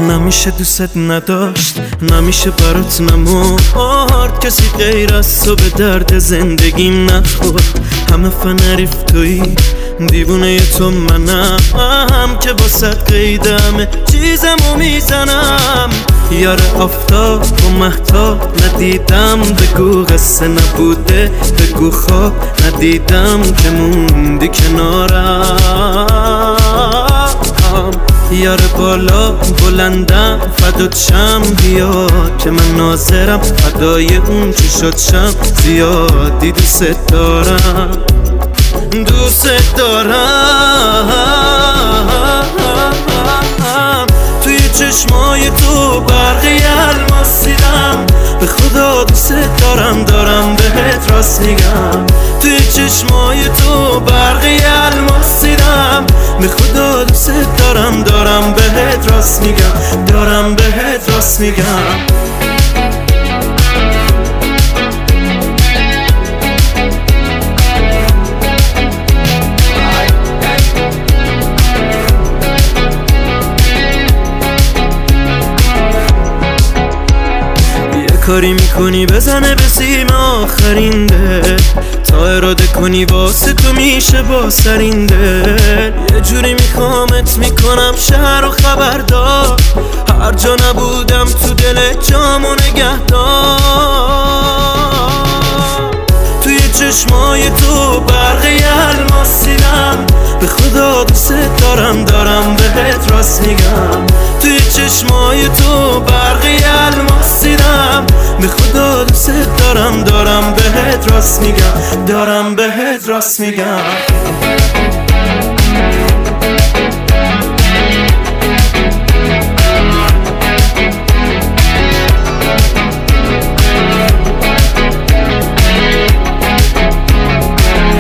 نمیشه دوست نداشت، نمیشه برات نمرد، کسی غیر از تو به درد زندگیم نخورد. همه فنریف تویی، دیوونه تو منم که واسه قید همه چیزمو میزنم. یار آفتاب و مهتاب ندیدم، بگو قصه نبوده، بگو خواب ندیدم که موندی کنارم. یار بالا بلندم فدات شم، بیا که من ناظرم، فدای اون چی شد شم. زیادی دوست دارم، دوست دارم. توی چشمای تو برقی الماس دیدم، به خدا دوست دارم، دارم بهت راست میگم. توی چشمای تو برقی الماس دیدم، به خدا دوست دارم، دارم بهت راست میگم، دارم بهت راست میگم. کاری میکنی بزنه به سیم آخرین دل، تا اراده کنی واسه تو میشه با سرین دل. یه جوری میخوامت میکنم شهر و خبردار، هر جا نبودم تو دل جامو نگهدار. توی چشمای تو برقی الماس دیدم، به خدا دوست دارم، دارم بهت راست میگم. توی چشمای تو برقی الماس دیدم، به خدا دوست دارم، دارم بهت راست میگم، دارم بهت راست میگم.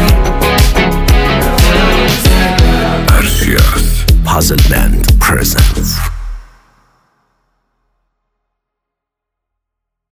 Puzzle Band present.